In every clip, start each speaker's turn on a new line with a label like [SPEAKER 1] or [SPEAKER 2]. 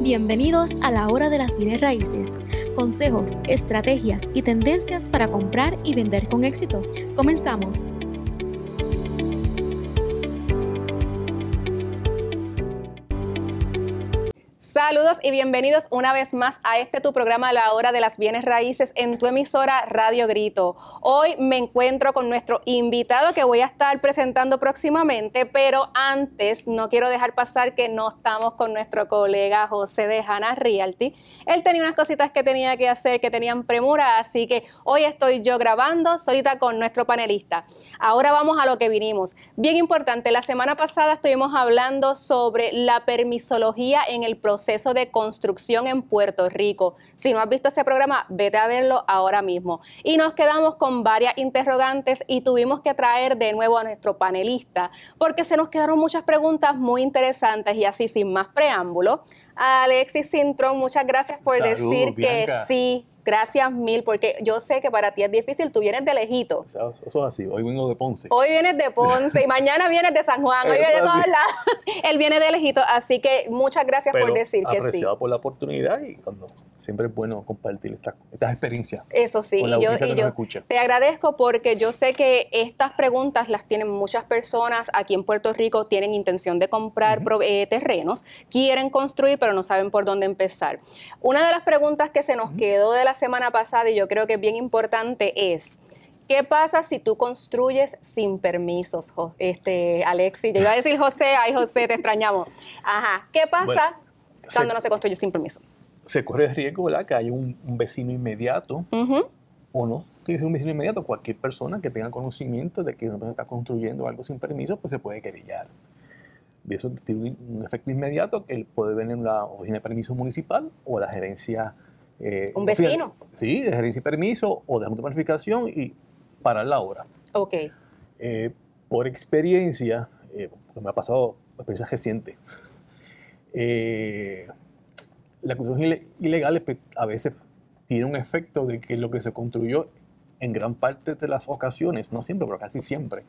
[SPEAKER 1] Bienvenidos a la Hora de las Bienes Raíces. Consejos, estrategias y tendencias para comprar y vender con éxito. Comenzamos.
[SPEAKER 2] Saludos y bienvenidos una vez más a tu programa La Hora de las Bienes Raíces en tu emisora Radio Grito. Hoy me encuentro con nuestro invitado que voy a estar presentando próximamente, pero antes no quiero dejar pasar que no estamos con nuestro colega José de Hanna Realty. Él tenía unas cositas que tenía que hacer, que tenían premura, así que hoy estoy yo grabando solita con nuestro panelista. Ahora vamos a lo que vinimos. Bien importante, la semana pasada estuvimos hablando sobre la permisología en el proceso de construcción en Puerto Rico. Si no has visto ese programa, vete a verlo ahora mismo. Y nos quedamos con varias interrogantes y tuvimos que traer de nuevo a nuestro panelista porque se nos quedaron muchas preguntas muy interesantes y así sin más preámbulo. Alexis Cintrón, muchas gracias por decir Bianca. Que sí. Gracias mil, porque yo sé que para ti es difícil, tú vienes de lejito.
[SPEAKER 3] Eso es así, hoy vengo de Ponce.
[SPEAKER 2] Hoy vienes de Ponce y mañana vienes de San Juan, hoy vienes de todos lados. Él viene de lejito, así que muchas gracias por decir que sí.
[SPEAKER 3] Apreciado por la oportunidad y siempre es bueno compartir estas experiencias.
[SPEAKER 2] Eso sí, y yo te agradezco porque yo sé que estas preguntas las tienen muchas personas aquí en Puerto Rico, tienen intención de comprar terrenos, quieren construir, pero no saben por dónde empezar. Una de las preguntas que se nos quedó de la semana pasada y yo creo que es bien importante es, ¿qué pasa si tú construyes sin permisos, Alexis? Yo iba a decir José, ay José, te extrañamos. Ajá, ¿qué pasa cuando no se construye sin permiso?
[SPEAKER 3] Se corre el riesgo, ¿verdad?, que haya un vecino inmediato o no, que sea un vecino inmediato, cualquier persona que tenga conocimiento de que una persona está construyendo algo sin permiso, pues se puede querellar. Y eso tiene un efecto inmediato que él puede venir en la oficina de permiso municipal o la gerencia.
[SPEAKER 2] ¿Un vecino?
[SPEAKER 3] Sí, de gerencia y permiso o de junta de planificación y parar la obra.
[SPEAKER 2] Ok.
[SPEAKER 3] Por experiencia, porque me ha pasado experiencia reciente, la construcción ilegal a veces tiene un efecto de que lo que se construyó en gran parte de las ocasiones, no siempre, pero casi siempre,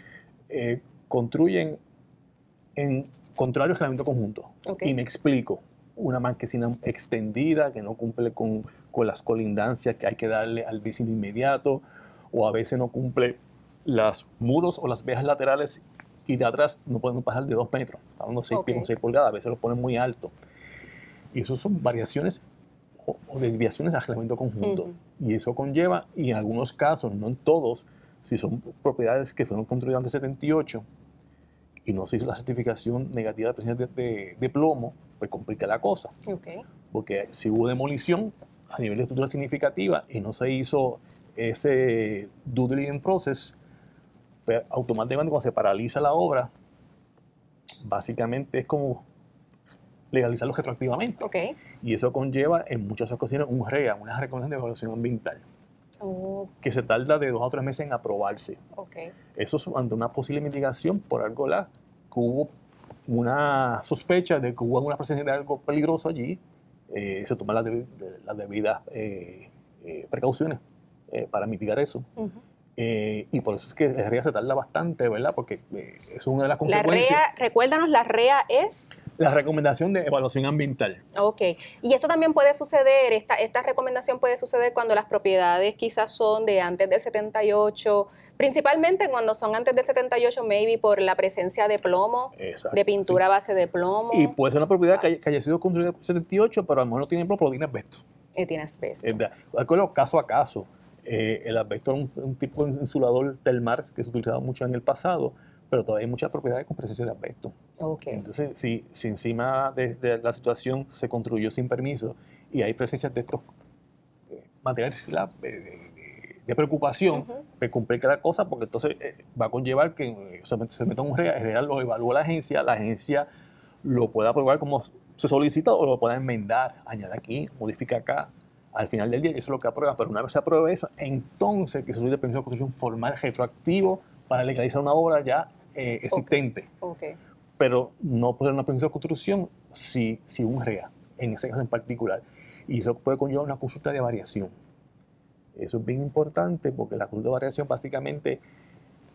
[SPEAKER 3] construyen en contrario al reglamento conjunto. Okay. Y me explico. Una marquesina extendida que no cumple con las colindancias que hay que darle al vecino inmediato, o a veces no cumple los muros o las vejas laterales y de atrás no pueden pasar de 2 metros, hablando 6 pies con 6 pulgadas, a veces lo ponen muy alto. Y eso son variaciones o desviaciones al reglamento conjunto. Y eso conlleva, y en algunos casos, no en todos, si son propiedades que fueron construidas antes de 78 y no se hizo la certificación negativa de presencia de plomo, pues complica la cosa.
[SPEAKER 2] Okay.
[SPEAKER 3] Porque si hubo demolición a nivel de estructura significativa y no se hizo ese due diligence process, pues automáticamente cuando se paraliza la obra, básicamente es como legalizarlo retroactivamente.
[SPEAKER 2] Okay.
[SPEAKER 3] Y eso conlleva en muchas ocasiones un REA, una recomendación de evaluación ambiental, que se tarda de 2 a 3 meses en aprobarse.
[SPEAKER 2] Okay.
[SPEAKER 3] Eso es ante una posible mitigación por algo que hubo una sospecha de que hubo alguna presencia de algo peligroso allí, se toman las debidas precauciones para mitigar eso. Y por eso es que la REA se tarda bastante, ¿verdad? Porque es una de las consecuencias.
[SPEAKER 2] La REA, recuérdanos, la REA es...
[SPEAKER 3] La recomendación de evaluación ambiental.
[SPEAKER 2] Ok. Y esto también puede suceder, esta recomendación puede suceder cuando las propiedades quizás son de antes del 78, principalmente cuando son antes del 78, maybe por la presencia de plomo, exacto, de pintura a base de plomo.
[SPEAKER 3] Y puede ser una propiedad que haya sido construida en el 78, pero a lo mejor no tiene plomo, pero tiene asbesto.
[SPEAKER 2] Tiene asbesto.
[SPEAKER 3] Acuerdo, caso a caso. El asbesto es un tipo de insulador termal que se utilizaba mucho en el pasado, pero todavía hay muchas propiedades con presencia de asbesto.
[SPEAKER 2] Okay.
[SPEAKER 3] Entonces, si encima de la situación se construyó sin permiso y hay presencia de estos materiales de preocupación, pues complica la cosa porque entonces va a conllevar que se meta un REA, el REA lo evalúa la agencia lo puede aprobar como se solicita o lo puede enmendar, añade aquí, modifica acá. Al final del día, eso es lo que aprueba, pero una vez se apruebe eso, entonces que se solicite permiso de construcción formal retroactivo para legalizar una obra ya existente.
[SPEAKER 2] Okay.
[SPEAKER 3] Pero no puede dar una permiso de construcción si un REA, en ese caso en particular. Y eso puede conllevar una consulta de variación. Eso es bien importante porque la consulta de variación básicamente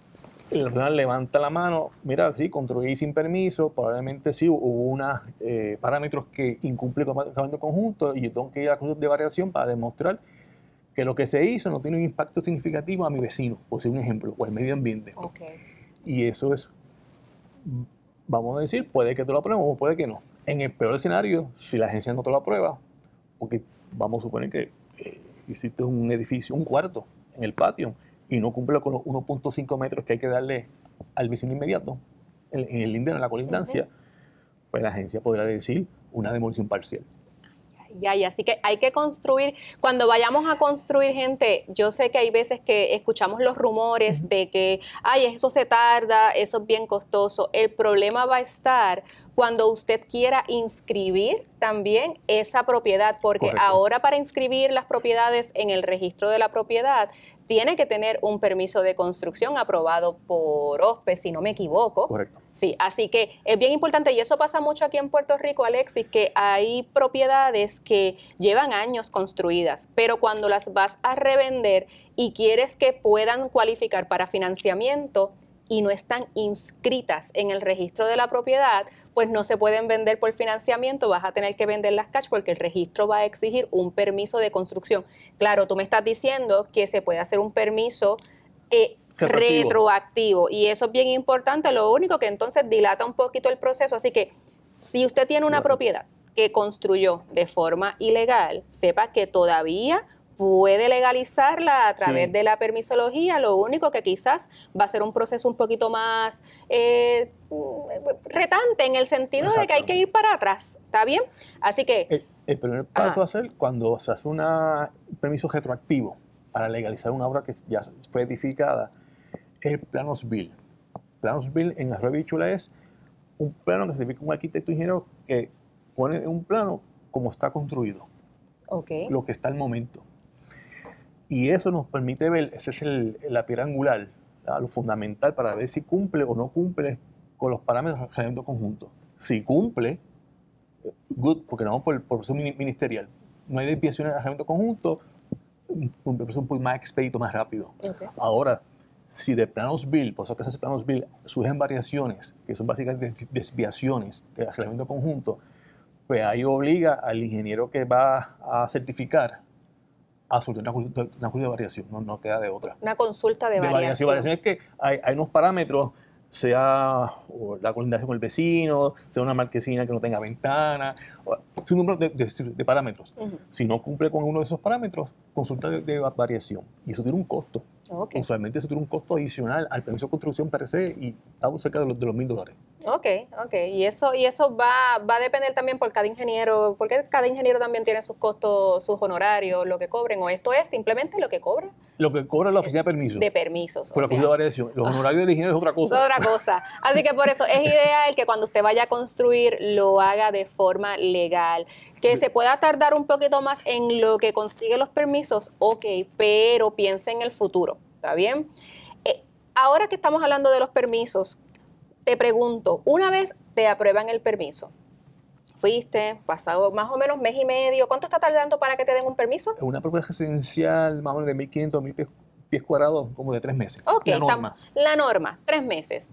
[SPEAKER 3] el profesional levanta la mano, mira, sí, construí sin permiso, probablemente sí, hubo unos parámetros que incumplen con el reglamento conjunto y yo tengo que ir a la Cruz de Variación para demostrar que lo que se hizo no tiene un impacto significativo a mi vecino, por ser un ejemplo, o al medio ambiente.
[SPEAKER 2] Okay.
[SPEAKER 3] Y eso es, vamos a decir, puede que te lo aprueben o puede que no. En el peor escenario, si la agencia no te lo aprueba, porque vamos a suponer que hiciste un edificio, un cuarto en el patio, y no cumple con los 1.5 metros que hay que darle al vecino inmediato, en el lindero, en la colindancia, pues la agencia podrá decir una demolición parcial.
[SPEAKER 2] Y así que hay que construir, cuando vayamos a construir, gente, yo sé que hay veces que escuchamos los rumores de que, ay, eso se tarda, eso es bien costoso. El problema va a estar cuando usted quiera inscribir también esa propiedad, porque
[SPEAKER 3] Correcto.
[SPEAKER 2] Ahora para inscribir las propiedades en el registro de la propiedad, tiene que tener un permiso de construcción aprobado por OSPE, si no me equivoco.
[SPEAKER 3] Correcto.
[SPEAKER 2] Sí, así que es bien importante, y eso pasa mucho aquí en Puerto Rico, Alexis, que hay propiedades que llevan años construidas, pero cuando las vas a revender y quieres que puedan cualificar para financiamiento y no están inscritas en el registro de la propiedad, pues no se pueden vender por financiamiento, vas a tener que venderlas cash porque el registro va a exigir un permiso de construcción. Claro, tú me estás diciendo que se puede hacer un permiso retroactivo, y eso es bien importante, lo único que entonces dilata un poquito el proceso. Así que si usted tiene una propiedad que construyó de forma ilegal, sepa que todavía puede legalizarla a través de la permisología. Lo único que quizás va a ser un proceso un poquito más retante, en el sentido de que hay que ir para atrás, ¿está bien? Así que
[SPEAKER 3] el primer paso va a ser cuando se hace un permiso retroactivo para legalizar una obra que ya fue edificada, el Planos Bill. Planos Bill en Arroyo Bichuela es un plano que se certifica un arquitecto ingeniero que pone un plano como está construido, lo que está al momento. Y eso nos permite ver, esa es la piedra angular, lo fundamental para ver si cumple o no cumple con los parámetros del reglamento conjunto. Si cumple, good, porque no vamos por proceso ministerial. No hay desviaciones del reglamento conjunto, un proceso un poco más expedito, más rápido. Ahora, si de Planos Bill, por eso que se hace Planos Bill, surgen variaciones, que son básicamente desviaciones del reglamento conjunto, pues ahí obliga al ingeniero que va a certificar a solicitar una consulta de variación, no queda de otra.
[SPEAKER 2] Una consulta de variación.
[SPEAKER 3] Variación es que hay unos parámetros, sea la colindancia con el vecino, sea una marquesina que no tenga ventana, es un número de parámetros. Si no cumple con uno de esos parámetros, consulta de variación. Y eso tiene un costo. Usualmente eso tiene un costo adicional al permiso de construcción per se y estamos cerca de los $1,000.
[SPEAKER 2] Y eso va a depender también por cada ingeniero, porque cada ingeniero también tiene sus costos, sus honorarios, lo que cobren, o esto es simplemente lo que cobra.
[SPEAKER 3] Lo que cobra la oficina de permisos.
[SPEAKER 2] De permisos.
[SPEAKER 3] Por la consulta de variación. Los honorarios del ingeniero es otra cosa.
[SPEAKER 2] Es otra cosa. Así que por eso es ideal que cuando usted vaya a construir lo haga de forma legal. Que se pueda tardar un poquito más en lo que consigue los permisos, pero piense en el futuro, ¿está bien? Ahora que estamos hablando de los permisos, te pregunto, una vez te aprueban el permiso, fuiste, pasado más o menos mes y medio, ¿cuánto está tardando para que te den un permiso?
[SPEAKER 3] Una propiedad residencial más o menos de 1.500 a 1.000 pies cuadrados, como de 3 meses.
[SPEAKER 2] La norma, 3 meses.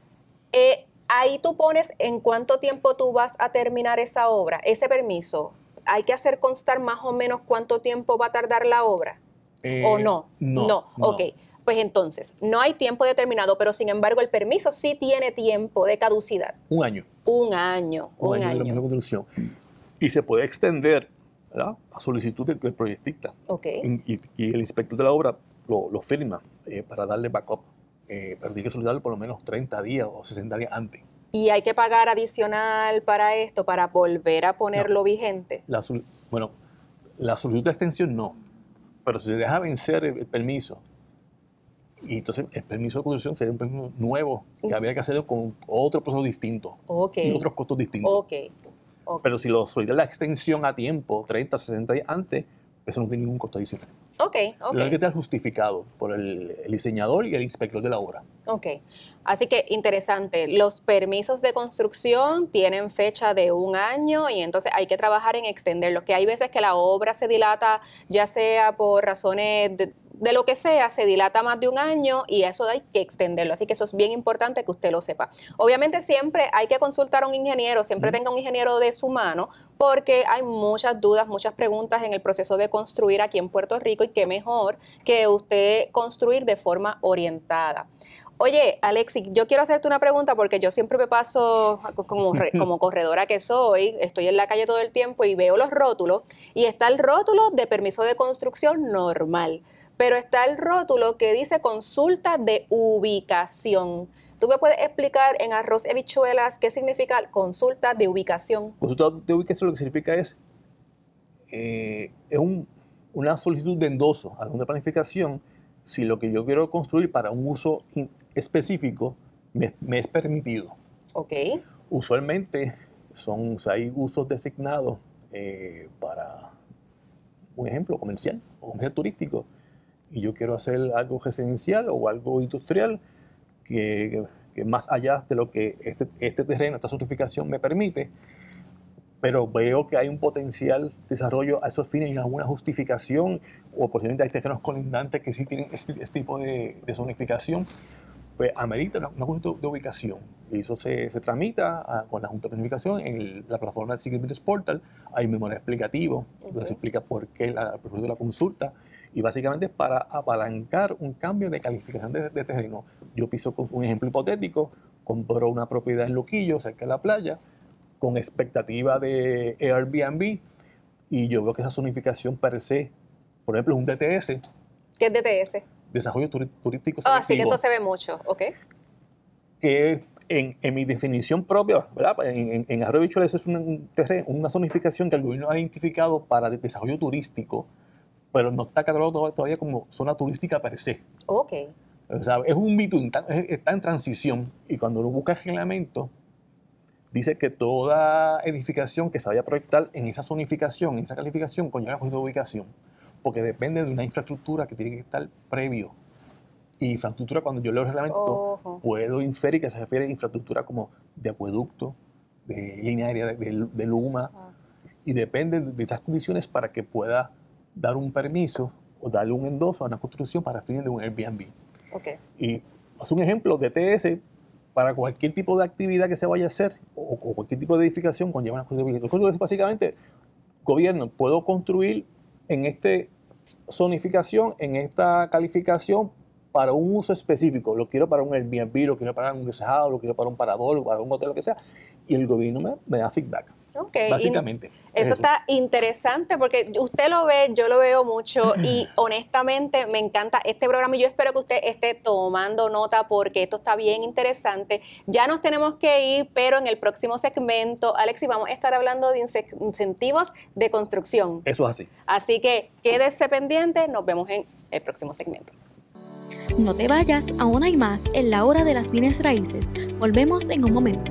[SPEAKER 2] Ahí tú pones en cuánto tiempo tú vas a terminar esa obra, ese permiso. ¿Hay que hacer constar más o menos cuánto tiempo va a tardar la obra? ¿O no? No. Pues entonces, no hay tiempo determinado, pero sin embargo el permiso sí tiene tiempo de caducidad.
[SPEAKER 3] Un año.
[SPEAKER 2] Un año.
[SPEAKER 3] De construcción. Y se puede extender, ¿verdad?, a solicitud del proyectista. Y el inspector de la obra lo firma para darle backup. Pero tiene que solicitarlo por lo menos 30 días o 60 días antes. ¿Y
[SPEAKER 2] hay que pagar adicional para esto, para volver a ponerlo vigente?
[SPEAKER 3] La solicitud de extensión no. Pero si se deja vencer el permiso, y entonces el permiso de construcción sería un permiso nuevo que habría que hacerlo con otro proceso distinto y otros costos distintos. Pero si lo solicita la extensión a tiempo, 30, 60 días antes, eso no tiene ningún costo adicional. Lo que está justificado por el diseñador y el inspector de la obra.
[SPEAKER 2] Así que interesante. Los permisos de construcción tienen fecha de 1 año y entonces hay que trabajar en extenderlos. Que hay veces que la obra se dilata, ya sea por razones de lo que sea se dilata más de un año y eso hay que extenderlo. Así que eso es bien importante que usted lo sepa. Obviamente siempre hay que consultar a un ingeniero, siempre tenga un ingeniero de su mano, porque hay muchas dudas, muchas preguntas en el proceso de construir aquí en Puerto Rico y qué mejor que usted construir de forma orientada. Oye, Alexis, yo quiero hacerte una pregunta porque yo siempre me paso como corredora que soy, estoy en la calle todo el tiempo y veo los rótulos y está el rótulo de permiso de construcción normal, pero está el rótulo que dice consulta de ubicación. ¿Tú me puedes explicar en arroz y habichuelas qué significa consulta de ubicación?
[SPEAKER 3] Consulta de ubicación lo que significa es una solicitud de endoso a la Junta de Planificación si lo que yo quiero construir para un uso específico me es permitido.
[SPEAKER 2] Ok.
[SPEAKER 3] Usualmente hay usos designados para, un ejemplo, comercial o comercial turístico, y yo quiero hacer algo residencial o algo industrial que más allá de lo que este terreno, esta certificación me permite, pero veo que hay un potencial desarrollo a esos fines y alguna justificación, o posiblemente hay terrenos colindantes que sí tienen este tipo de zonificación, pues amerita una consulta de ubicación. Y eso se tramita con la Junta de Planificación en la plataforma del Single Business Portal. Hay un memorial explicativo, donde se explica por qué el proceso de la consulta, y básicamente para apalancar un cambio de calificación de terreno. Yo pienso, con un ejemplo hipotético, compro una propiedad en Luquillo, cerca de la playa, con expectativa de Airbnb, y yo veo que esa zonificación per se, por ejemplo, es un DTS.
[SPEAKER 2] ¿Qué es DTS?
[SPEAKER 3] Desarrollo turístico selectivo.
[SPEAKER 2] Así que eso se ve mucho, ¿ok?
[SPEAKER 3] Que en mi definición propia, ¿verdad? En Arroyo Bichuelas es una zonificación que el gobierno ha identificado para desarrollo turístico, pero no está catalogado todavía como zona turística per se.
[SPEAKER 2] Ok.
[SPEAKER 3] O sea, es un between, está en transición, y cuando uno busca el reglamento, dice que toda edificación que se vaya a proyectar en esa zonificación, en esa calificación, conlleva una consulta de ubicación, porque depende de una infraestructura que tiene que estar previo. Y infraestructura, cuando yo leo el reglamento, puedo inferir que se refiere a infraestructura como de acueducto, de línea aérea, de Luma, y depende de esas condiciones para que pueda dar un permiso o darle un endoso a una construcción para fines de un Airbnb.
[SPEAKER 2] Okay.
[SPEAKER 3] Y es un ejemplo de TS para cualquier tipo de actividad que se vaya a hacer o cualquier tipo de edificación conlleva una construcción. Básicamente, gobierno, puedo construir en esta zonificación, en esta calificación para un uso específico. Lo quiero para un Airbnb, lo quiero para un guest-house, lo quiero para un parador, para un hotel, lo que sea. Y el gobierno me da feedback.
[SPEAKER 2] Okay.
[SPEAKER 3] Básicamente.
[SPEAKER 2] Eso está interesante porque usted lo ve, yo lo veo mucho y honestamente me encanta este programa y yo espero que usted esté tomando nota porque esto está bien interesante. Ya nos tenemos que ir, pero en el próximo segmento, Alexis, vamos a estar hablando de incentivos de construcción.
[SPEAKER 3] Eso es así.
[SPEAKER 2] Así que quédese pendiente, nos vemos en el próximo segmento.
[SPEAKER 1] No te vayas, aún hay más en la hora de las bienes raíces. Volvemos en un momento.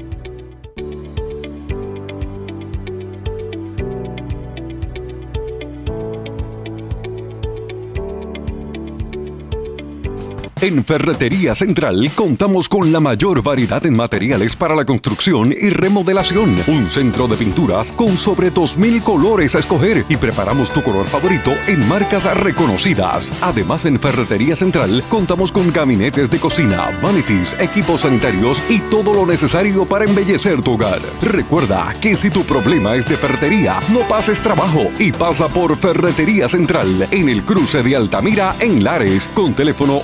[SPEAKER 4] En Ferretería Central contamos con la mayor variedad en materiales para la construcción y remodelación. Un centro de pinturas con sobre 2,000 colores a escoger y preparamos tu color favorito en marcas reconocidas. Además, en Ferretería Central contamos con gabinetes de cocina, vanities, equipos sanitarios y todo lo necesario para embellecer tu hogar. Recuerda que si tu problema es de ferretería, no pases trabajo y pasa por Ferretería Central en el cruce de Altamira en Lares con teléfono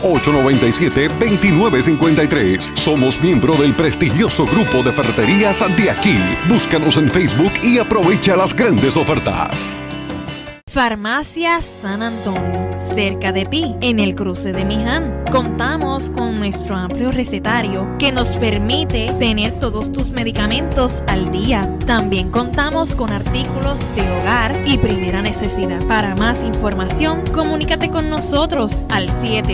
[SPEAKER 4] 897-2953. Somos miembro del prestigioso grupo de ferreterías de aquí. Búscanos en Facebook y aprovecha las grandes ofertas.
[SPEAKER 5] Farmacia San Antonio, cerca de ti, en el cruce de Miján. Contamos con nuestro amplio recetario que nos permite tener todos tus medicamentos al día. También contamos con artículos de hogar y primera necesidad. Para más información, comunícate con nosotros al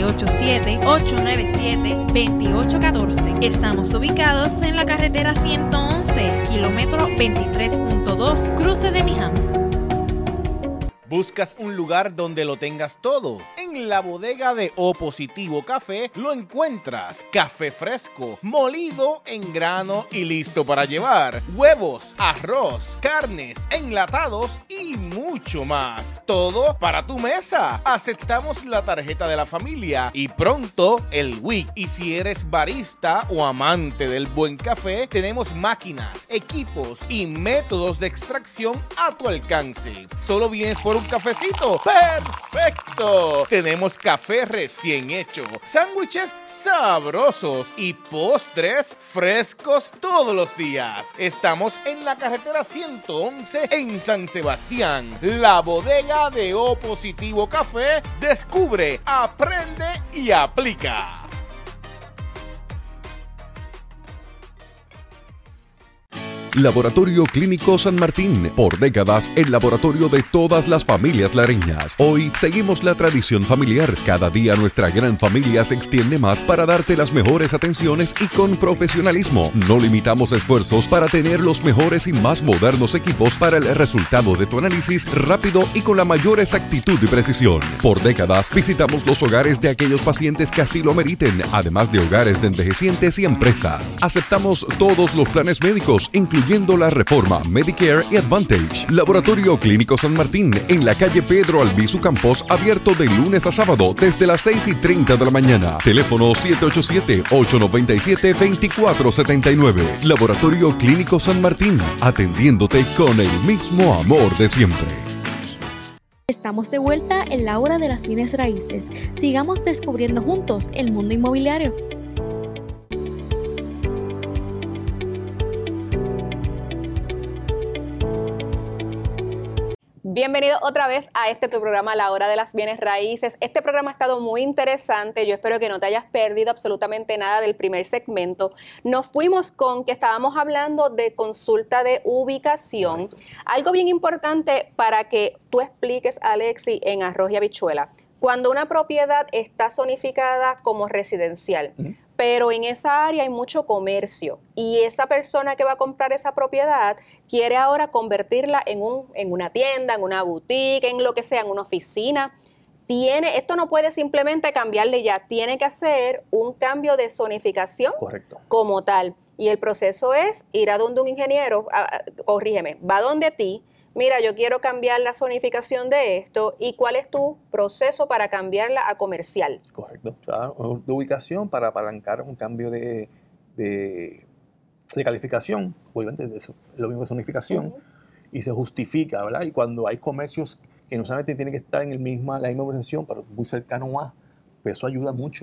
[SPEAKER 5] 787-897-2814. Estamos ubicados en la carretera 111, kilómetro 23.2, cruce de Miján.
[SPEAKER 6] ¿Buscas un lugar donde lo tengas todo? En En la bodega de O Positivo Café lo encuentras café fresco, molido en grano y listo para llevar, huevos, arroz, carnes, enlatados y mucho más. Todo para tu mesa. Aceptamos la tarjeta de la familia y pronto el WIC. Y si eres barista o amante del buen café, tenemos máquinas, equipos y métodos de extracción a tu alcance. ¿Solo vienes por un cafecito? ¡Perfecto! Tenemos café recién hecho, sándwiches sabrosos y postres frescos todos los días. Estamos en la carretera 111 en San Sebastián. La bodega de O Positivo Café. Descubre, aprende y aplica.
[SPEAKER 4] Laboratorio Clínico San Martín, por décadas el laboratorio de todas las familias lareñas. Hoy seguimos la tradición familiar. Cada día nuestra gran familia se extiende más para darte las mejores atenciones y con profesionalismo. No limitamos esfuerzos para tener los mejores y más modernos equipos para el resultado de tu análisis rápido y con la mayor exactitud y precisión. Por décadas visitamos los hogares de aquellos pacientes que así lo meriten, además de hogares de envejecientes y empresas. Aceptamos todos los planes médicos, incluyendo la reforma Medicare y Advantage. Laboratorio Clínico San Martín, en la calle Pedro Albizu Campos, abierto de lunes a sábado desde las 6:30 de la mañana. Teléfono 787-897-2479. Laboratorio Clínico San Martín, atendiéndote con el mismo amor de siempre.
[SPEAKER 1] Estamos de vuelta en la hora de las bienes raíces. Sigamos descubriendo juntos el mundo inmobiliario.
[SPEAKER 2] Bienvenido otra vez a tu programa, La Hora de las Bienes Raíces. Este programa ha estado muy interesante. Yo espero que no te hayas perdido absolutamente nada del primer segmento. Nos fuimos con que estábamos hablando de consulta de ubicación. Algo bien importante para que tú expliques, Alexi, en Arroz y Habichuela. Cuando una propiedad está zonificada como residencial, pero en esa área hay mucho comercio y esa persona que va a comprar esa propiedad quiere ahora convertirla en una tienda, en una boutique, en lo que sea, en una oficina. Esto no puede simplemente cambiarle ya, tiene que hacer un cambio de zonificación.
[SPEAKER 3] Correcto.
[SPEAKER 2] Como tal. Y el proceso es ir a donde un ingeniero, corrígeme, va donde ti. Mira, yo quiero cambiar la zonificación de esto y cuál es tu proceso para cambiarla a comercial.
[SPEAKER 3] Correcto. O sea, de ubicación para apalancar un cambio de calificación, obviamente es lo mismo de zonificación, y se justifica, ¿verdad? Y cuando hay comercios que no solamente tienen que estar en la misma urbanización, pero muy cercano a, pues eso ayuda mucho.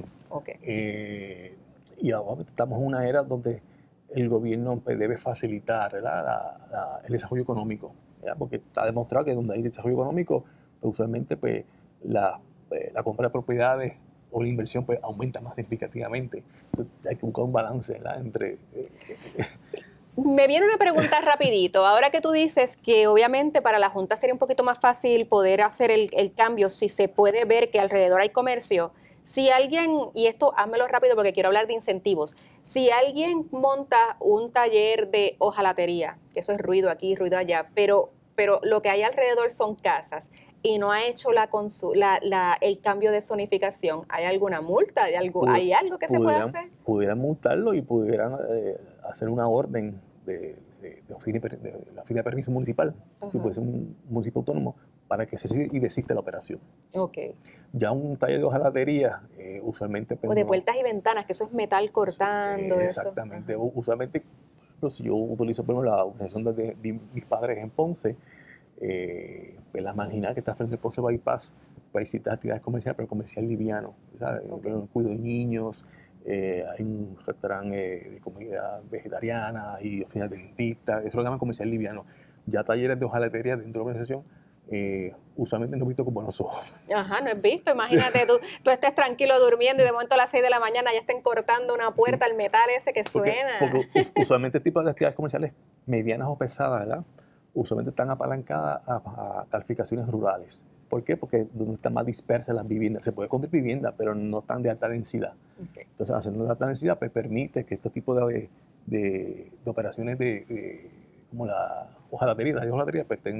[SPEAKER 3] Y ahora estamos en una era donde el gobierno pues, debe facilitar, ¿verdad? el desarrollo económico. Porque está demostrado que donde hay desarrollo económico, pues usualmente pues, la compra de propiedades o la inversión pues, aumenta más significativamente. Entonces, hay que buscar un balance, ¿verdad? Entre...
[SPEAKER 2] Me viene una pregunta rapidito. Ahora que tú dices que obviamente para la Junta sería un poquito más fácil poder hacer el cambio si se puede ver que alrededor hay comercio. Si alguien, y esto házmelo rápido porque quiero hablar de incentivos, si alguien monta un taller de hojalatería, que eso es ruido aquí, ruido allá, pero lo que hay alrededor son casas y no ha hecho el cambio de zonificación, ¿hay alguna multa? ¿Hay algo que se puede hacer?
[SPEAKER 3] Pudieran multarlo y pudieran hacer una orden de la oficina de permiso municipal, si puede ser un municipio autónomo, para que se y desiste la operación. Ya un taller de hojalatería, usualmente...
[SPEAKER 2] o de puertas y ventanas, que eso es metal cortando.
[SPEAKER 3] Exactamente. Eso. Usualmente, si yo utilizo por ejemplo, la organización de mis padres en Ponce, pues la marginal que está frente al Ponce Bypass, para visitar actividades comerciales, pero comercial liviano. Cuido de niños, hay un restaurante de comida vegetariana y oficinas de dentistas, eso lo llaman comercial liviano. Ya talleres de hojalatería dentro de la organización, usualmente no he visto con buenos ojos.
[SPEAKER 2] Ajá, no he visto. Imagínate, tú estés tranquilo durmiendo y de momento a las 6 de la mañana ya estén cortando una puerta, el metal ese que suena.
[SPEAKER 3] Porque usualmente este tipo de actividades comerciales medianas o pesadas, ¿verdad? Usualmente están apalancadas a calificaciones rurales. ¿Por qué? Porque donde están más dispersas las viviendas. Se puede construir vivienda, pero no están de alta densidad. Entonces, haciendo de alta densidad, pues permite que este tipo de operaciones como la hojalatería, pues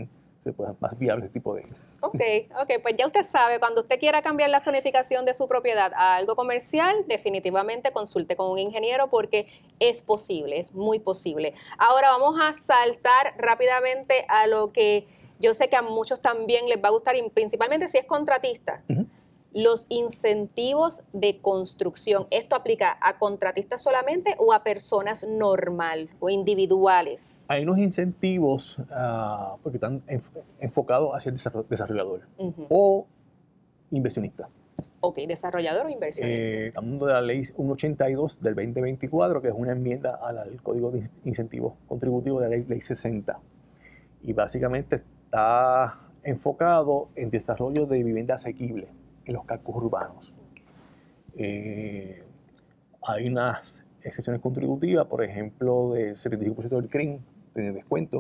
[SPEAKER 3] más viable ese tipo de...
[SPEAKER 2] Ok, pues ya usted sabe, cuando usted quiera cambiar la zonificación de su propiedad a algo comercial, definitivamente consulte con un ingeniero porque es posible, es muy posible. Ahora vamos a saltar rápidamente a lo que yo sé que a muchos también les va a gustar, y principalmente si es contratista. Los incentivos de construcción. ¿Esto aplica a contratistas solamente o a personas normal o individuales?
[SPEAKER 3] Hay unos incentivos porque están enfocados hacia el desarrollador o inversionista.
[SPEAKER 2] Ok, desarrollador o inversionista.
[SPEAKER 3] Estamos hablando de la ley 182 del 2024, que es una enmienda al Código de Incentivos Contributivos de la ley 60. Y básicamente está enfocado en desarrollo de vivienda asequible en los cascos urbanos. Hay unas excepciones contributivas, por ejemplo, del 75% del CRIM tiene descuento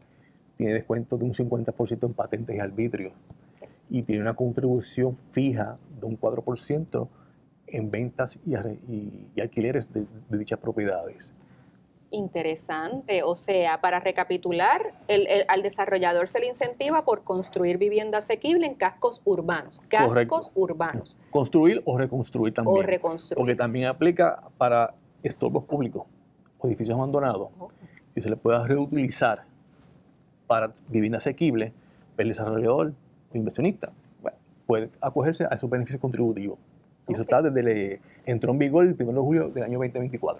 [SPEAKER 3] de un 50% en patentes y arbitrios, y tiene una contribución fija de un 4% en ventas y alquileres de dichas propiedades.
[SPEAKER 2] Interesante, o sea, para recapitular, al desarrollador se le incentiva por construir vivienda asequible en cascos urbanos. Cascos urbanos.
[SPEAKER 3] Construir o reconstruir también.
[SPEAKER 2] O reconstruir.
[SPEAKER 3] Porque también aplica para estorbos públicos o edificios abandonados, y se le pueda reutilizar para vivienda asequible. El desarrollador o inversionista puede acogerse a esos beneficios contributivos. Y eso está entró en vigor el 1 de julio del año 2024.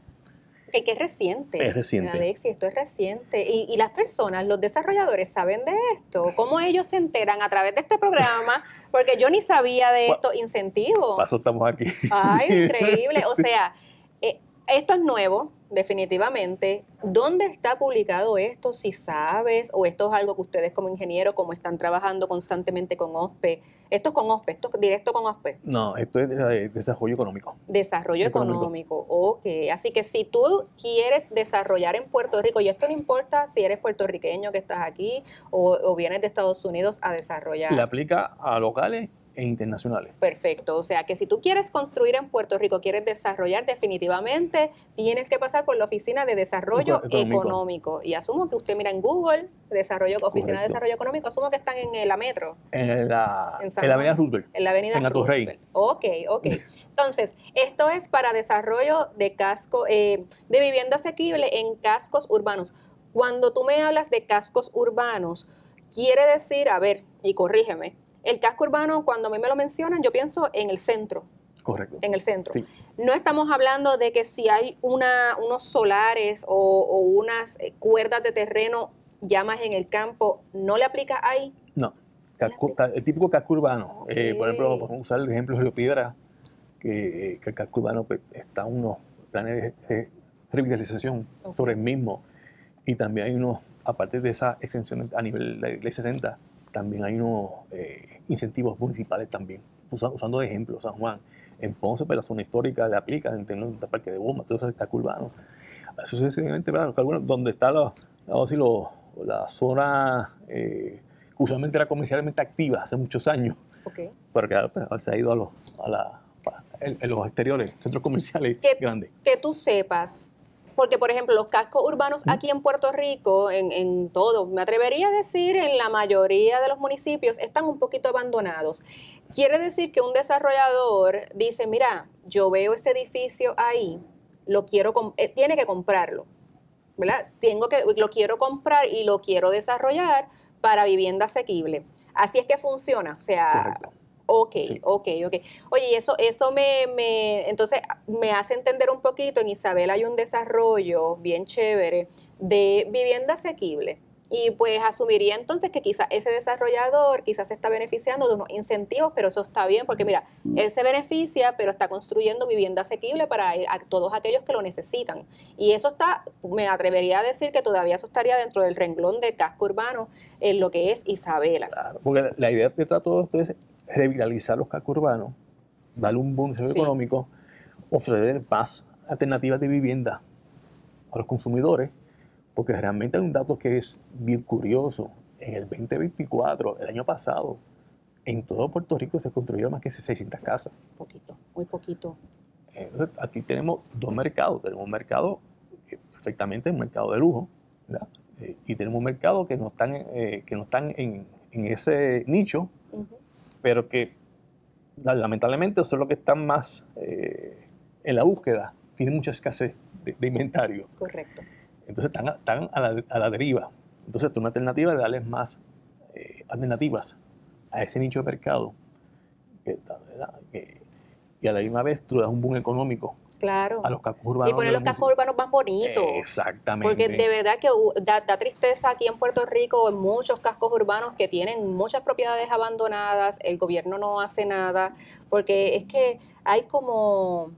[SPEAKER 2] Que es reciente.
[SPEAKER 3] Es reciente.
[SPEAKER 2] Alexi, esto es reciente. Y las personas, los desarrolladores, ¿saben de esto? ¿Cómo ellos se enteran? A través de este programa, porque yo ni sabía de estos incentivos.
[SPEAKER 3] Paso, estamos aquí.
[SPEAKER 2] Ay, increíble. O sea, esto es nuevo, definitivamente. ¿Dónde está publicado esto? Si sabes, o esto es algo que ustedes como ingenieros, como están trabajando constantemente con OSPE. ¿Esto es con OSPE? ¿Esto es directo con OSPE?
[SPEAKER 3] No, esto es desarrollo económico.
[SPEAKER 2] Desarrollo económico. Ok. Así que si tú quieres desarrollar en Puerto Rico, y esto no importa si eres puertorriqueño que estás aquí o vienes de Estados Unidos a desarrollar.
[SPEAKER 3] Le aplica a locales e internacionales.
[SPEAKER 2] Perfecto, o sea que si tú quieres construir en Puerto Rico, quieres desarrollar, definitivamente tienes que pasar por la Oficina de Desarrollo Económico. Y asumo que usted mira en Google, Oficina de Desarrollo Económico, asumo que están en la Metro.
[SPEAKER 3] En la Avenida Roosevelt.
[SPEAKER 2] En la Avenida Roosevelt. Ok. Entonces, esto es para desarrollo de de vivienda asequible en cascos urbanos. Cuando tú me hablas de cascos urbanos, quiere decir, a ver, y corrígeme, el casco urbano, cuando a mí me lo mencionan, yo pienso en el centro.
[SPEAKER 3] Correcto.
[SPEAKER 2] En el centro.
[SPEAKER 3] Sí.
[SPEAKER 2] No estamos hablando de que si hay unos solares o unas cuerdas de terreno ya más en el campo, ¿no le aplica ahí?
[SPEAKER 3] No. El típico casco urbano.
[SPEAKER 2] Okay.
[SPEAKER 3] Por ejemplo, podemos usar el ejemplo de Río Piedra, que el casco urbano pues, está en unos planes de revitalización sobre el mismo. Y también hay unos, aparte de esas extensiones a nivel de ley 60, también hay unos incentivos municipales también, usando de ejemplo San Juan. En Ponce, pues la zona histórica le aplica, en el parque de bombas, todo eso es casco urbano. Sucesivamente, donde está la zona que usualmente era comercialmente activa hace muchos años, pero que pues, se ha ido en los exteriores, centros comerciales grandes.
[SPEAKER 2] Que tú sepas. Porque, por ejemplo, los cascos urbanos aquí en Puerto Rico, en todo, me atrevería a decir, en la mayoría de los municipios, están un poquito abandonados. Quiere decir que un desarrollador dice, mira, yo veo ese edificio ahí, tiene que comprarlo, ¿verdad? Lo quiero comprar y lo quiero desarrollar para vivienda asequible. Así es que funciona, o sea...
[SPEAKER 3] Correcto.
[SPEAKER 2] Sí. Ok. Oye, y eso entonces me hace entender un poquito. En Isabel hay un desarrollo bien chévere de vivienda asequible. Y pues asumiría entonces que quizás ese desarrollador quizás se está beneficiando de unos incentivos, pero eso está bien porque mira, él se beneficia, pero está construyendo vivienda asequible para todos aquellos que lo necesitan. Y eso me atrevería a decir que todavía eso estaría dentro del renglón de casco urbano en lo que es Isabela.
[SPEAKER 3] Claro, porque la idea detrás de todo esto es revitalizar los cascos urbanos, darle un buen desarrollo económico, ofrecer más alternativas de vivienda a los consumidores, porque realmente hay un dato que es bien curioso. En el 2024, el año pasado, en todo Puerto Rico se construyeron más que 600 casas.
[SPEAKER 2] Muy poquito.
[SPEAKER 3] Entonces, aquí tenemos dos mercados. Tenemos un mercado perfectamente, un mercado de lujo, ¿verdad? Y tenemos un mercado que no están en ese nicho, pero que lamentablemente son los que están más en la búsqueda. Tienen mucha escasez de inventario.
[SPEAKER 2] Correcto.
[SPEAKER 3] Entonces están a la deriva. Entonces, una alternativa es darles más alternativas a ese nicho de mercado. Y a la misma vez tú das un boom económico.
[SPEAKER 2] Claro.
[SPEAKER 3] A los cascos urbanos.
[SPEAKER 2] Y poner los cascos urbanos más bonitos.
[SPEAKER 3] Exactamente.
[SPEAKER 2] Porque de verdad que da tristeza aquí en Puerto Rico, en muchos cascos urbanos que tienen muchas propiedades abandonadas, el gobierno no hace nada, porque es que hay como...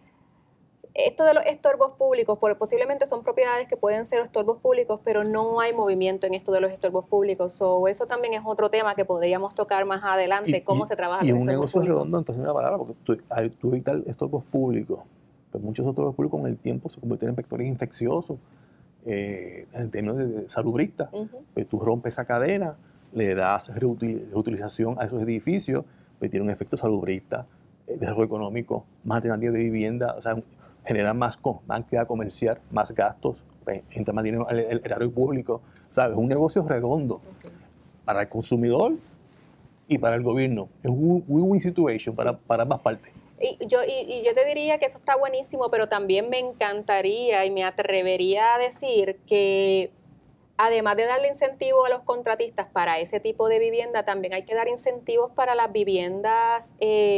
[SPEAKER 2] Esto de los estorbos públicos, posiblemente son propiedades que pueden ser estorbos públicos, pero no hay movimiento en esto de los estorbos públicos. Eso también es otro tema que podríamos tocar más adelante, cómo se trabaja.
[SPEAKER 3] Y un negocio redondo, entonces una palabra, porque tú evitas estorbos públicos. Pues muchos estorbos públicos con el tiempo se convierten en vectores infecciosos, en términos de salubristas. Pues tú rompes esa cadena, le das reutilización a esos edificios, pues tiene un efecto salubrista, desarrollo económico, más alternativas de vivienda, o sea, generar más actividad comercial, más gastos, entra más dinero el erario público. O sea, es un negocio redondo para el consumidor y para el gobierno. Es un win-win situation para ambas partes.
[SPEAKER 2] Y yo te diría que eso está buenísimo, pero también me encantaría y me atrevería a decir que además de darle incentivo a los contratistas para ese tipo de vivienda, también hay que dar incentivos para las viviendas,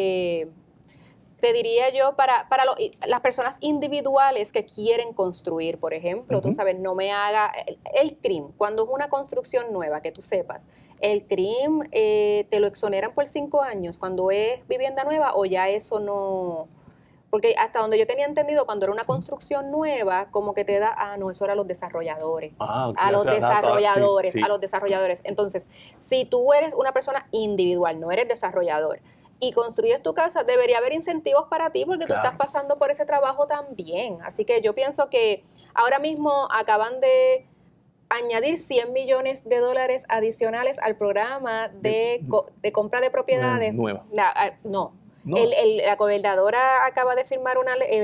[SPEAKER 2] te diría yo, para las personas individuales que quieren construir, por ejemplo. Tú sabes, no me haga... El CRIM, cuando es una construcción nueva, que tú sepas, el CRIM te lo exoneran por 5 años cuando es vivienda nueva, o ya eso no... Porque hasta donde yo tenía entendido, cuando era una construcción nueva, como que te da, no, eso era a los desarrolladores. A los desarrolladores. Entonces, si tú eres una persona individual, no eres desarrollador, y construyes tu casa, debería haber incentivos para ti porque tú estás pasando por ese trabajo también. Así que yo pienso que ahora mismo acaban de añadir $100 millones adicionales al programa de compra de propiedades.
[SPEAKER 3] Nueva.
[SPEAKER 2] No. La gobernadora acaba de firmar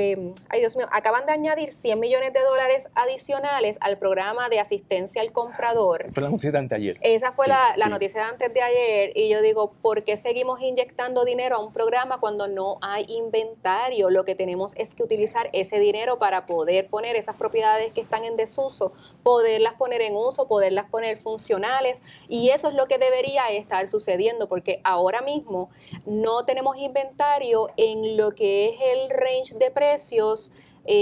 [SPEAKER 2] acaban de añadir $100 millones adicionales al programa de asistencia al comprador.
[SPEAKER 3] Fue la noticia de anteayer.
[SPEAKER 2] Esa fue la noticia de antes de ayer, y yo digo, ¿por qué seguimos inyectando dinero a un programa cuando no hay inventario? Lo que tenemos es que utilizar ese dinero para poder poner esas propiedades que están en desuso, poderlas poner en uso, poderlas poner funcionales, y eso es lo que debería estar sucediendo, porque ahora mismo no tenemos inventario en lo que es el range de precios,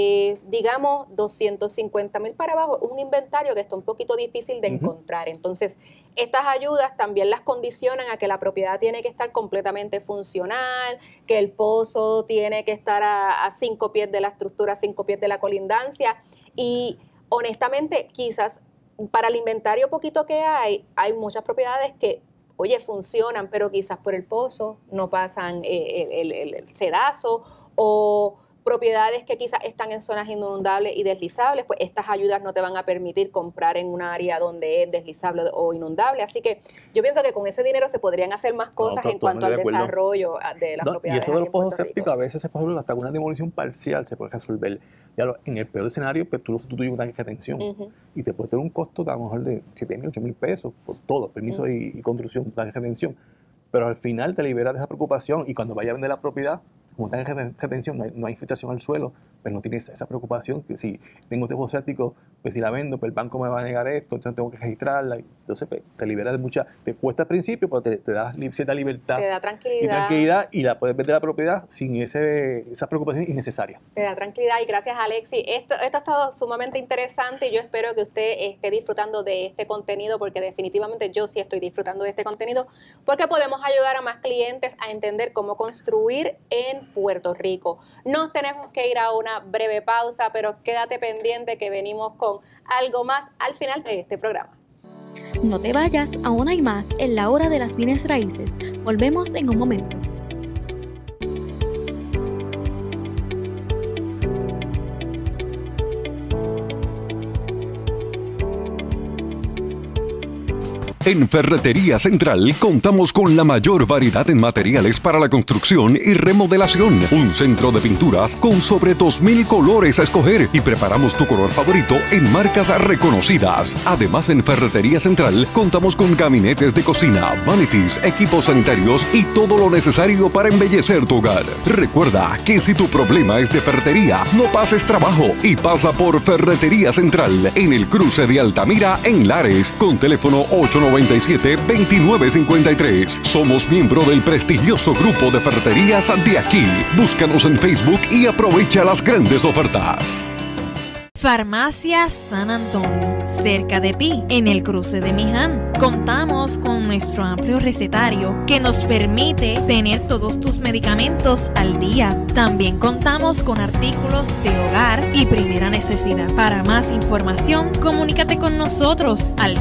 [SPEAKER 2] digamos, 250,000 para abajo, un inventario que está un poquito difícil de encontrar. Entonces, estas ayudas también las condicionan a que la propiedad tiene que estar completamente funcional, que el pozo tiene que estar a 5 pies de la estructura, 5 pies de la colindancia, y honestamente, quizás para el inventario poquito que hay muchas propiedades que funcionan, pero quizás por el pozo no pasan el sedazo, o propiedades que quizás están en zonas inundables y deslizables, pues estas ayudas no te van a permitir comprar en un área donde es deslizable o inundable. Así que yo pienso que con ese dinero se podrían hacer más cosas en cuanto al desarrollo de las propiedades.
[SPEAKER 3] Y eso de los pozos sépticos, a veces por ejemplo, hasta una demolición parcial se puede resolver. En el peor escenario, pues tú lo sustituyes con tanque de retención y te puede tener un costo a lo mejor de 7,000, 8,000 pesos por todo, permiso y construcción, tanque de retención. Pero al final te liberas de esa preocupación, y cuando vayas a vender la propiedad, como está en retención, no hay infiltración al suelo, pues no tienes esa preocupación que si tengo este pozo séptico, pues si la vendo, pues el banco me va a negar esto, entonces tengo que registrarla. Entonces pues, te liberas de mucha, te cuesta al principio, pero te da cierta libertad.
[SPEAKER 2] Te da tranquilidad.
[SPEAKER 3] Y la puedes vender la propiedad sin esa preocupación innecesaria.
[SPEAKER 2] Te da tranquilidad, y gracias, Alexis. Esto ha estado sumamente interesante, y yo espero que usted esté disfrutando de este contenido, porque definitivamente yo sí estoy disfrutando de este contenido, porque podemos ayudar a más clientes a entender cómo construir en Puerto Rico. Nos tenemos que ir a una breve pausa, pero quédate pendiente que venimos con algo más al final de este programa.
[SPEAKER 1] No te vayas, aún hay más en la hora de las bienes raíces. Volvemos en un momento.
[SPEAKER 4] En Ferretería Central contamos con la mayor variedad en materiales para la construcción y remodelación. Un centro de pinturas con sobre 2,000 colores a escoger y preparamos tu color favorito en marcas reconocidas. Además, en Ferretería Central contamos con gabinetes de cocina, vanities, equipos sanitarios y todo lo necesario para embellecer tu hogar. Recuerda que si tu problema es de ferretería, no pases trabajo y pasa por Ferretería Central en el cruce de Altamira en Lares con teléfono 897-2953. Somos miembro del prestigioso grupo de ferreterías de aquí. Búscanos en Facebook y aprovecha las grandes ofertas.
[SPEAKER 5] Farmacia San Antonio, cerca de ti, en el cruce de Miján. Contamos con nuestro amplio recetario que nos permite tener todos tus medicamentos al día. También contamos con artículos de hogar y primera necesidad. Para más información, comunícate con nosotros al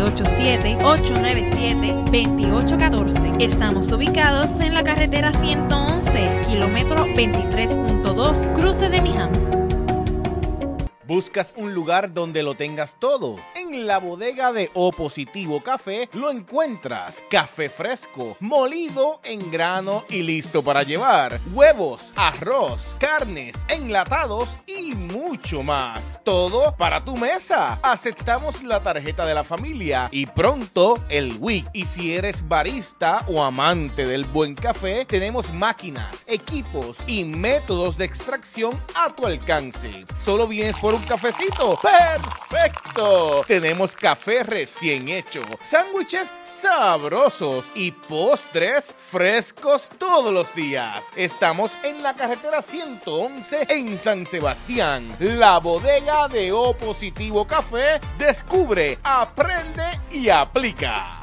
[SPEAKER 5] 787-897-2814. Estamos ubicados en la carretera 111, kilómetro 23.2, cruce de Miján.
[SPEAKER 6] ¿Buscas un lugar donde lo tengas todo? En la bodega de O Positivo Café lo encuentras. Café fresco, molido en grano y listo para llevar. Huevos, arroz, carnes, enlatados y mucho más. Todo para tu mesa. Aceptamos la tarjeta de la familia y pronto el WIC. Y si eres barista o amante del buen café, tenemos máquinas, equipos y métodos de extracción a tu alcance. Solo vienes por un cafecito. ¡Perfecto! Tenemos café recién hecho, sándwiches sabrosos y postres frescos todos los días. Estamos en la carretera 111 en San Sebastián. La bodega de O Positivo Café. Descubre, aprende y aplica.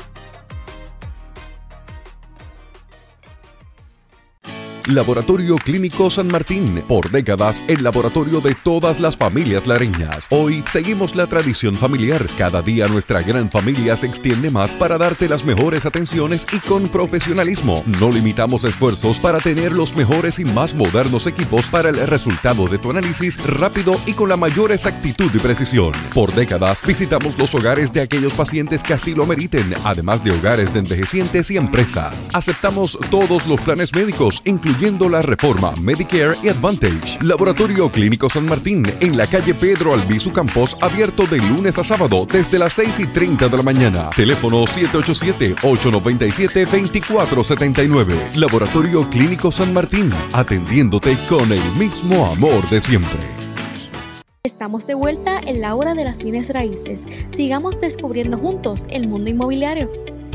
[SPEAKER 4] Laboratorio Clínico San Martín, por décadas el laboratorio de todas las familias lareñas. Hoy seguimos la tradición familiar. Cada día nuestra gran familia se extiende más para darte las mejores atenciones y con profesionalismo. No limitamos esfuerzos para tener los mejores y más modernos equipos para el resultado de tu análisis rápido y con la mayor exactitud y precisión. Por décadas visitamos los hogares de aquellos pacientes que así lo meriten, además de hogares de envejecientes y empresas. Aceptamos todos los planes médicos, incluyendo la Reforma, Medicare y Advantage. Laboratorio Clínico San Martín, en la calle Pedro Albizu Campos, abierto de lunes a sábado desde las 6:30 de la mañana. Teléfono 787-897-2479. Laboratorio Clínico San Martín, atendiéndote con el mismo amor de siempre.
[SPEAKER 1] Estamos de vuelta en la hora de las bienes raíces. Sigamos descubriendo juntos el mundo inmobiliario.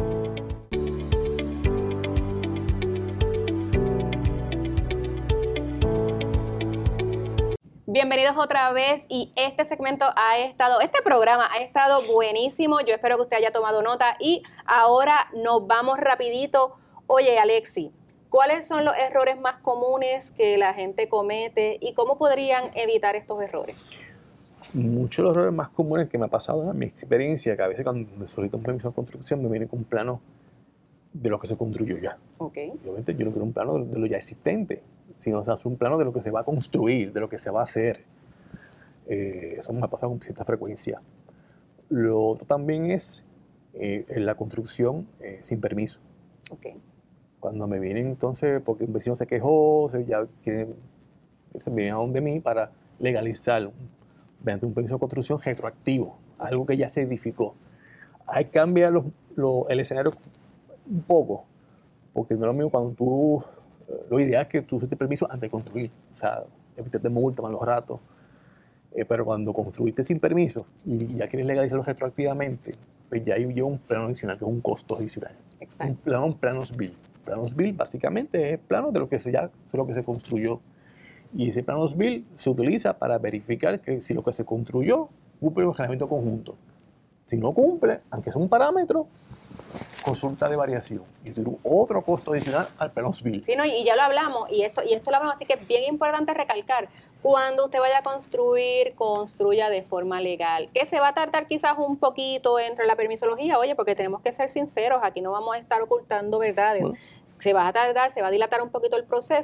[SPEAKER 2] Bienvenidos otra vez y este programa ha estado buenísimo. Yo espero que usted haya tomado nota y ahora nos vamos rapidito. Oye, Alexi, ¿cuáles son los errores más comunes que la gente comete y cómo podrían evitar estos errores?
[SPEAKER 3] Muchos de los errores más comunes que me ha pasado en mi experiencia, que a veces cuando me solicito un permiso de construcción me viene con un plano de lo que se construyó ya.
[SPEAKER 2] Okay.
[SPEAKER 3] Obviamente yo no quiero un plano de lo ya existente, sino o sea, es un plano de lo que se va a construir, de lo que se va a hacer. Eso me ha pasado con cierta frecuencia. Lo otro también es en la construcción sin permiso.
[SPEAKER 2] Okay.
[SPEAKER 3] Cuando me vienen entonces, porque un vecino se quejó, se vienen a donde mí para legalizar mediante un permiso de construcción retroactivo, algo que ya se edificó. Ahí cambia el escenario un poco, porque no es lo mismo cuando tú, lo ideal es que tú uses permiso antes de construir, o sea, evitas multas, malos ratos, pero cuando construiste sin permiso y ya quieres legalizarlo retroactivamente, pues ya lleva un plano adicional, que es un costo adicional.
[SPEAKER 2] Exacto.
[SPEAKER 3] Un planos bill. Planos bill básicamente es el plano de lo que se construyó. Y ese planos bill se utiliza para verificar que si lo que se construyó cumple el ordenamiento conjunto. Si no cumple, aunque sea un parámetro, consulta de variación y tiene otro costo adicional al planos bill.
[SPEAKER 2] Sí, no, y ya lo hablamos, y esto lo hablamos, así que es bien importante recalcar, cuando usted vaya a construir, construya de forma legal, que se va a tardar quizás un poquito entre la permisología, oye, porque tenemos que ser sinceros, aquí no vamos a estar ocultando verdades, bueno, se va a tardar, se va a dilatar un poquito el proceso,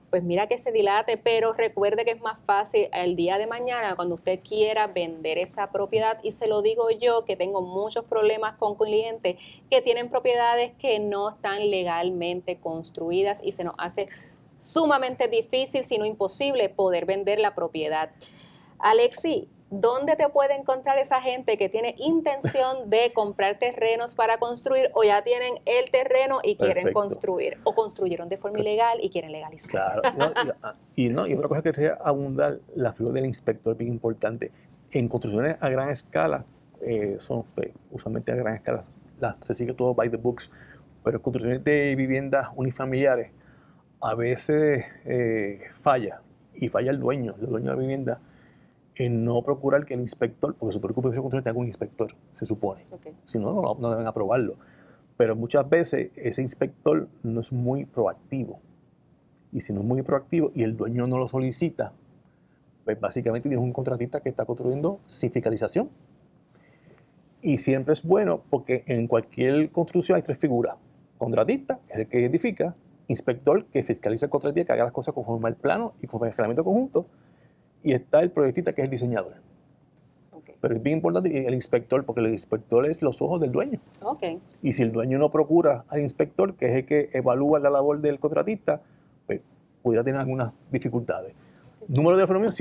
[SPEAKER 2] pues mira que se dilate, pero recuerde que es más fácil el día de mañana cuando usted quiera vender esa propiedad, y se lo digo yo que tengo muchos problemas con clientes que tienen propiedades que no están legalmente construidas y se nos hace sumamente difícil, si no imposible, poder vender la propiedad. Alexi, ¿dónde te puede encontrar esa gente que tiene intención de comprar terrenos para construir o ya tienen el terreno y quieren construir o construyeron de forma ilegal y quieren legalizar?
[SPEAKER 3] Claro, y otra cosa que quería abundar, la figura del inspector es bien importante. En construcciones a gran escala, usualmente a gran escala, se sigue todo by the books, pero en construcciones de viviendas unifamiliares a veces falla el dueño de la vivienda en no procurar que el inspector, porque su preocupación control tenga un inspector, se supone. Okay. Si no, no deben aprobarlo. Pero muchas veces ese inspector no es muy proactivo. Y si no es muy proactivo y el dueño no lo solicita, pues básicamente tienes un contratista que está construyendo sin fiscalización. Y siempre es bueno porque en cualquier construcción hay 3 figuras. Contratista, que es el que identifica, inspector, que fiscaliza el contratista, que haga las cosas conforme al plano y conforme al reglamento conjunto, y está el proyectista, que es el diseñador. Okay. Pero es bien importante el inspector, porque el inspector es los ojos del dueño. Okay. Y si el dueño no procura al inspector, que es el que evalúa la labor del contratista, pues pudiera tener algunas dificultades. Okay. Número de teléfono mío,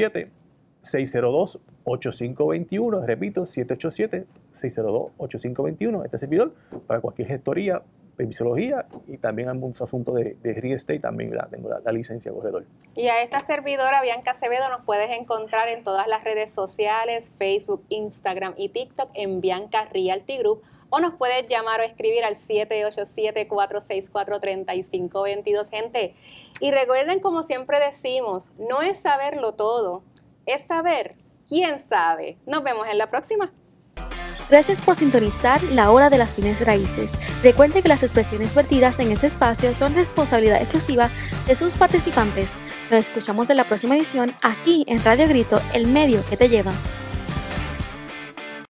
[SPEAKER 3] 787-602-8521. Repito, 787-602-8521. Este servidor, para cualquier gestoría, permisología y también algún asunto de real estate, también tengo la licencia de corredor.
[SPEAKER 2] Y a esta servidora, Bianca Acevedo, nos puedes encontrar en todas las redes sociales, Facebook, Instagram y TikTok en Bianca Realty Group, o nos puedes llamar o escribir al 787-464-3522, gente. Y recuerden, como siempre decimos, no es saberlo todo, es saber quién sabe. Nos vemos en la próxima.
[SPEAKER 1] Gracias por sintonizar La Hora de las Bienes Raíces. Recuerde que las expresiones vertidas en este espacio son responsabilidad exclusiva de sus participantes. Nos escuchamos en la próxima edición aquí en Radio Grito, el medio que te lleva.